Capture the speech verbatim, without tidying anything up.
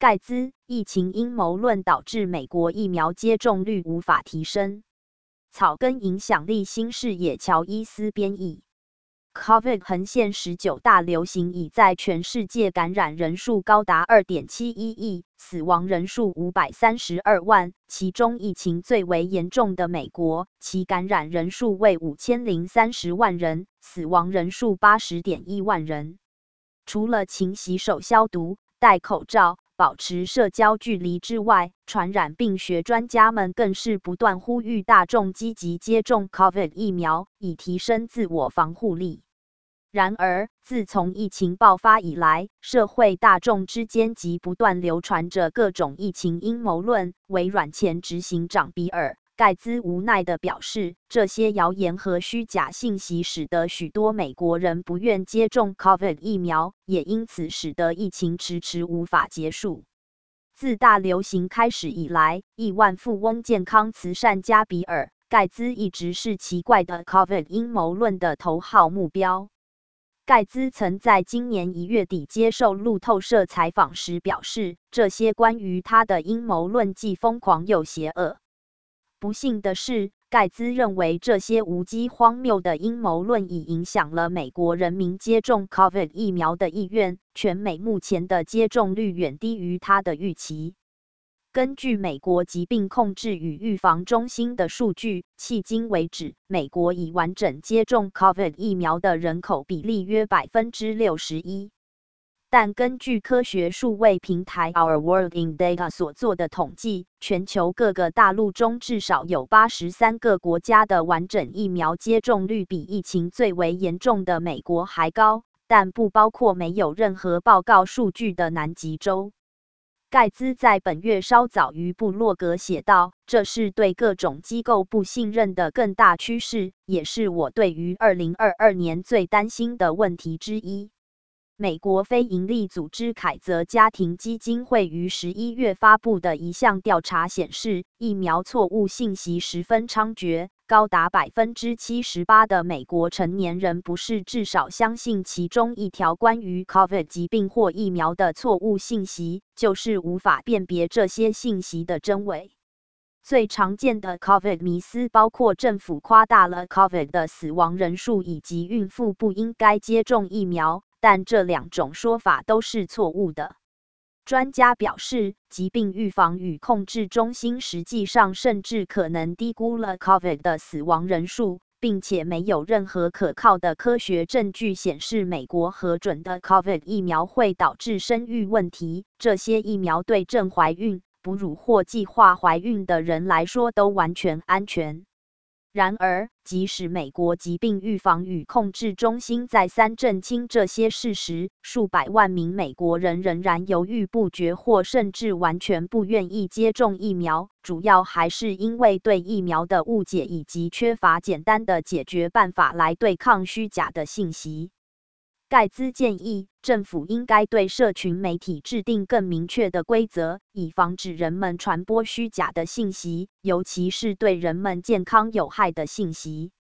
盖兹，疫情阴谋论导致美国疫苗接种率无法提升。草根影响力新视野乔伊斯编译。COVID 横线十九大流行已在全世界感染人数高达 二点七一亿，死亡人数五百三十二万，其中疫情最为严重的美国，其感染人数为五千零三十万人，死亡人数 八十点一万人。除了勤洗手消毒、戴口罩、保持社交距离之外，传染病学专家们更是不断呼吁大众积极接种 COVID 疫苗，以提升自我防护力。然而，自从疫情爆发以来，社会大众之间即不断流传着各种疫情阴谋论。微软前执行长比尔·盖兹无奈地表示，这些谣言和虚假信息使得许多美国人不愿接种 COVID 疫苗，也因此使得疫情迟迟无法结束。自大流行开始以来，亿万富翁健康慈善家比尔·盖兹一直是奇怪的 COVID 阴谋论的头号目标。盖兹曾在今年一月底接受路透社采访时表示，这些关于他的阴谋论既疯狂又邪恶。不幸的是，盖兹认为这些无稽荒谬的阴谋论已影响了美国人民接种 COVID 疫苗的意愿。全美目前的接种率远低于他的预期。根据美国疾病控制与预防中心的数据，迄今为止，美国已完整接种 COVID 疫苗的人口比例约 百分之六十一。但根据科学数位平台 Our World in Data 所做的统计，全球各个大陆中至少有八十三个国家的完整疫苗接种率比疫情最为严重的美国还高，但不包括没有任何报告数据的南极洲。盖兹在本月稍早于部落格写道：“这是对各种机构不信任的更大趋势，也是我对于二零二二年最担心的问题之一。”美国非营利组织凯泽家庭基金会于十一月发布的一项调查显示，疫苗错误信息十分猖獗，高达 百分之七十八 的美国成年人不是至少相信其中一条关于 COVID 疾病或疫苗的错误信息，就是无法辨别这些信息的真伪。最常见的 COVID 迷思包括政府夸大了 COVID 的死亡人数以及孕妇不应该接种疫苗，但这两种说法都是错误的。专家表示，疾病预防与控制中心实际上甚至可能低估了 COVID 的死亡人数，并且没有任何可靠的科学证据显示美国核准的 COVID 疫苗会导致生育问题。这些疫苗对正怀孕、哺乳或计划怀孕的人来说都完全安全。然而，即使美国疾病预防与控制中心再三证清这些事实，数百万名美国人仍然犹豫不决或甚至完全不愿意接种疫苗，主要还是因为对疫苗的误解以及缺乏简单的解决办法来对抗虚假的信息。盖兹建议，政府应该对社群媒体制定更明确的规则，以防止人们传播虚假的信息，尤其是对人们健康有害的信息。